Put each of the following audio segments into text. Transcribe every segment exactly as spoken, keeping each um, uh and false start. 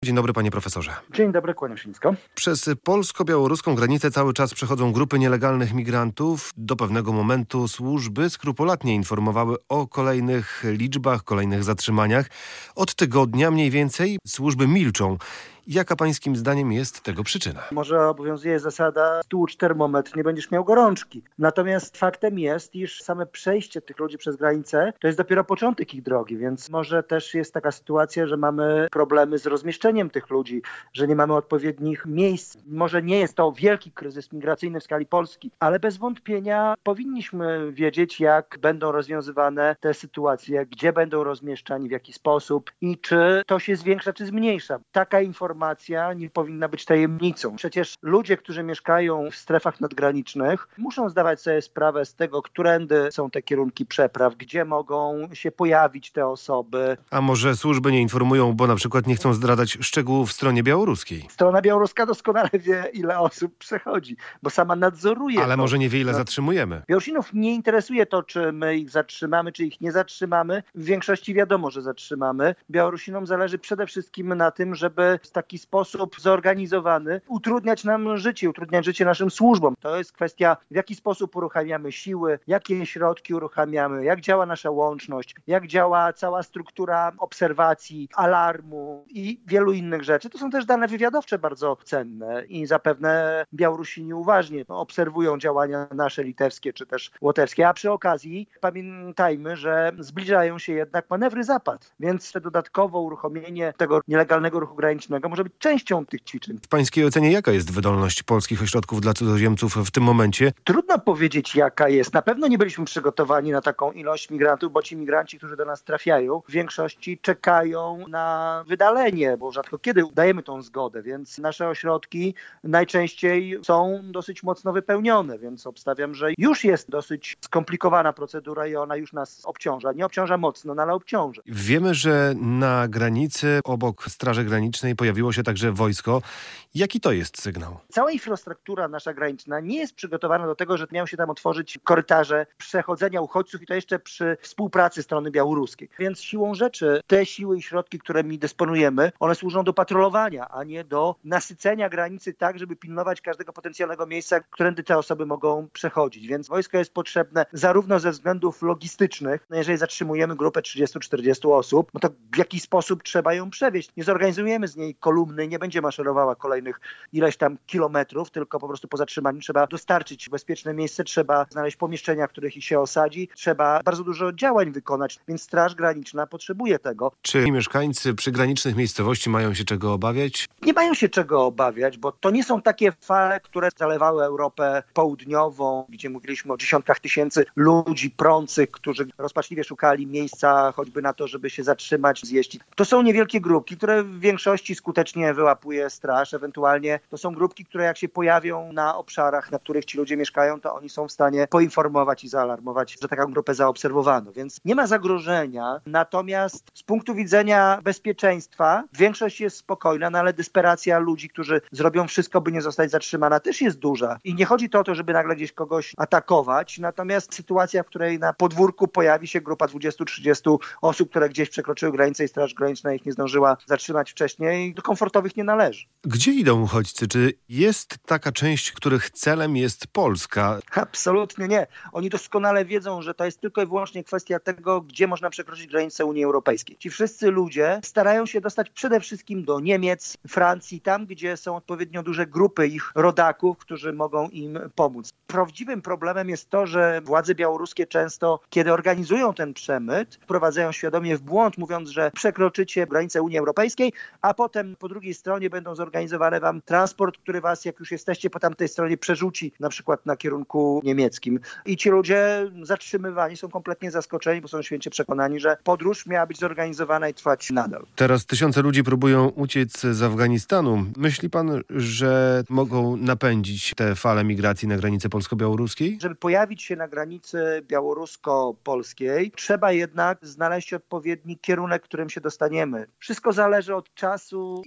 Dzień dobry, panie profesorze. Dzień dobry, kłaniam się nisko. Przez polsko-białoruską granicę cały czas przechodzą grupy nielegalnych migrantów. Do pewnego momentu służby skrupulatnie informowały o kolejnych liczbach, kolejnych zatrzymaniach. Od tygodnia mniej więcej służby milczą. Jaka pańskim zdaniem jest tego przyczyna? Może obowiązuje zasada stłucz termometr, nie będziesz miał gorączki. Natomiast faktem jest, iż same przejście tych ludzi przez granicę to jest dopiero początek ich drogi, więc może też jest taka sytuacja, że mamy problemy z rozmieszczeniem tych ludzi, że nie mamy odpowiednich miejsc. Może nie jest to wielki kryzys migracyjny w skali Polski, ale bez wątpienia powinniśmy wiedzieć, jak będą rozwiązywane te sytuacje, gdzie będą rozmieszczani, w jaki sposób i czy to się zwiększa, czy zmniejsza. Taka informacja Informacja nie powinna być tajemnicą. Przecież ludzie, którzy mieszkają w strefach nadgranicznych, muszą zdawać sobie sprawę z tego, którędy są te kierunki przepraw, gdzie mogą się pojawić te osoby. A może służby nie informują, bo na przykład nie chcą zdradzać szczegółów w stronie białoruskiej? Strona białoruska doskonale wie, ile osób przechodzi, bo sama nadzoruje. Ale to. może niewiele no. zatrzymujemy. Białorusinów nie interesuje to, czy my ich zatrzymamy, czy ich nie zatrzymamy. W większości wiadomo, że zatrzymamy. Białorusinom zależy przede wszystkim na tym, żeby w taki sposób zorganizowany utrudniać nam życie, utrudniać życie naszym służbom. To jest kwestia, w jaki sposób uruchamiamy siły, jakie środki uruchamiamy, jak działa nasza łączność, jak działa cała struktura obserwacji, alarmu i wielu innych rzeczy. To są też dane wywiadowcze bardzo cenne i zapewne Białorusini uważnie obserwują działania nasze litewskie czy też łotewskie, a przy okazji pamiętajmy, że zbliżają się jednak manewry Zapad, więc to dodatkowo uruchomienie tego nielegalnego ruchu granicznego może być częścią tych ćwiczeń. W pańskiej ocenie jaka jest wydolność polskich ośrodków dla cudzoziemców w tym momencie? Trudno powiedzieć, jaka jest. Na pewno nie byliśmy przygotowani na taką ilość migrantów, bo ci migranci, którzy do nas trafiają, w większości czekają na wydalenie, bo rzadko kiedy dajemy tą zgodę, więc nasze ośrodki najczęściej są dosyć mocno wypełnione, więc obstawiam, że już jest dosyć skomplikowana procedura i ona już nas obciąża. Nie obciąża mocno, no ale obciąża. Wiemy, że na granicy obok Straży Granicznej pojawiło się także wojsko. Jaki to jest sygnał? Cała infrastruktura nasza graniczna nie jest przygotowana do tego, że miały się tam otworzyć korytarze przechodzenia uchodźców i to jeszcze przy współpracy strony białoruskiej. Więc siłą rzeczy te siły i środki, którymi dysponujemy, one służą do patrolowania, a nie do nasycenia granicy tak, żeby pilnować każdego potencjalnego miejsca, którędy te osoby mogą przechodzić. Więc wojsko jest potrzebne zarówno ze względów logistycznych, no jeżeli zatrzymujemy grupę trzydziestu czterdziestu osób, no to w jaki sposób trzeba ją przewieźć. Nie zorganizujemy z niej kolumny, nie będzie maszerowała kolejnych ileś tam kilometrów, tylko po prostu po zatrzymaniu trzeba dostarczyć bezpieczne miejsce, trzeba znaleźć pomieszczenia, w których ich się osadzi, trzeba bardzo dużo działań wykonać, więc Straż Graniczna potrzebuje tego. Czy mieszkańcy przygranicznych miejscowości mają się czego obawiać? Nie mają się czego obawiać, bo to nie są takie fale, które zalewały Europę południową, gdzie mówiliśmy o dziesiątkach tysięcy ludzi prących, którzy rozpaczliwie szukali miejsca choćby na to, żeby się zatrzymać, zjeść. To są niewielkie grupki, które w większości skutecznie wyłapuje straż, ewentualnie to są grupki, które jak się pojawią na obszarach, na których ci ludzie mieszkają, to oni są w stanie poinformować i zaalarmować, że taką grupę zaobserwowano. Więc nie ma zagrożenia, natomiast z punktu widzenia bezpieczeństwa większość jest spokojna, no ale desperacja ludzi, którzy zrobią wszystko, by nie zostać zatrzymana, też jest duża. I nie chodzi to o to, żeby nagle gdzieś kogoś atakować, natomiast sytuacja, w której na podwórku pojawi się grupa dwudziestu trzydziestu osób, które gdzieś przekroczyły granicę i Straż Graniczna ich nie zdążyła zatrzymać wcześniej, do komfortowych nie należy. Gdzie idą uchodźcy? Czy jest taka część, których celem jest Polska? Absolutnie nie. Oni doskonale wiedzą, że to jest tylko i wyłącznie kwestia tego, gdzie można przekroczyć granicę Unii Europejskiej. Ci wszyscy ludzie starają się dostać przede wszystkim do Niemiec, Francji, tam gdzie są odpowiednio duże grupy ich rodaków, którzy mogą im pomóc. Prawdziwym problemem jest to, że władze białoruskie często, kiedy organizują ten przemyt, wprowadzają świadomie w błąd, mówiąc, że przekroczycie granicę Unii Europejskiej, a potem po drugiej stronie będą zorganizowany wam transport, który was, jak już jesteście po tamtej stronie, przerzuci na przykład na kierunku niemieckim. I ci ludzie zatrzymywani są kompletnie zaskoczeni, bo są święcie przekonani, że podróż miała być zorganizowana i trwać nadal. Teraz tysiące ludzi próbują uciec z Afganistanu. Myśli pan, że mogą napędzić tę falę migracji na granicy polsko-białoruskiej? Żeby pojawić się na granicy białorusko-polskiej, trzeba jednak znaleźć odpowiedni kierunek, którym się dostaniemy. Wszystko zależy od czasu i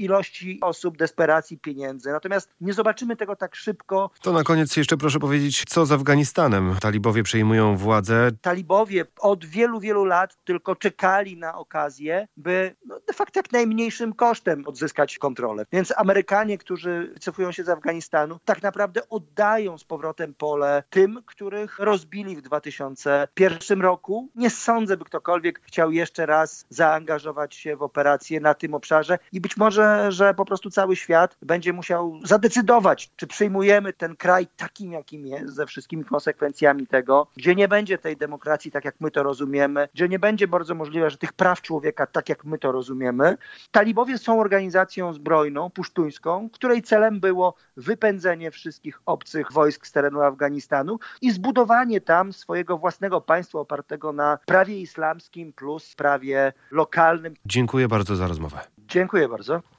ilości osób, desperacji, pieniędzy. Natomiast nie zobaczymy tego tak szybko. To na koniec jeszcze proszę powiedzieć, co z Afganistanem? Talibowie przejmują władzę. Talibowie od wielu, wielu lat tylko czekali na okazję, by no, de facto jak najmniejszym kosztem odzyskać kontrolę. Więc Amerykanie, którzy wycofują się z Afganistanu, tak naprawdę oddają z powrotem pole tym, których rozbili w dwa tysiące pierwszym roku. Nie sądzę, by ktokolwiek chciał jeszcze raz zaangażować się w operację na tym obszarze i być może, że po prostu cały świat będzie musiał zadecydować, czy przyjmujemy ten kraj takim, jakim jest, ze wszystkimi konsekwencjami tego, gdzie nie będzie tej demokracji tak, jak my to rozumiemy, gdzie nie będzie bardzo możliwe, że tych praw człowieka tak, jak my to rozumiemy. Talibowie są organizacją zbrojną, pusztuńską, której celem było wypędzenie wszystkich obcych wojsk z terenu Afganistanu i zbudowanie tam swojego własnego państwa opartego na prawie islamskim plus prawie lokalnym. Dziękuję bardzo za rozmowę. Dziękuję bardzo.